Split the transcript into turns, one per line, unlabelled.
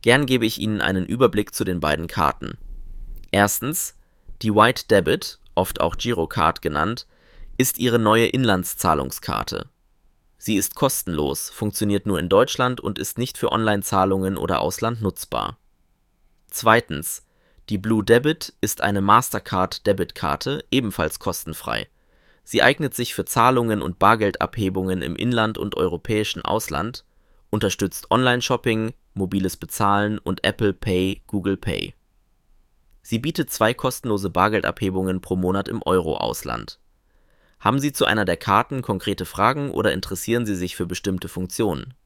Gern gebe ich Ihnen einen Überblick zu den beiden Karten. Erstens, die White Debit, oft auch Girocard genannt, ist Ihre neue Inlandszahlungskarte. Sie ist kostenlos, funktioniert nur in Deutschland und ist nicht für Online-Zahlungen oder Ausland nutzbar. Zweitens, die Blue Debit ist eine Mastercard-Debitkarte, ebenfalls kostenfrei. Sie eignet sich für Zahlungen und Bargeldabhebungen im Inland und europäischen Ausland, unterstützt Online-Shopping, mobiles Bezahlen und Apple Pay, Google Pay. Sie bietet 2 kostenlose Bargeldabhebungen pro Monat im Euro-Ausland. Haben Sie zu einer der Karten konkrete Fragen oder interessieren Sie sich für bestimmte Funktionen?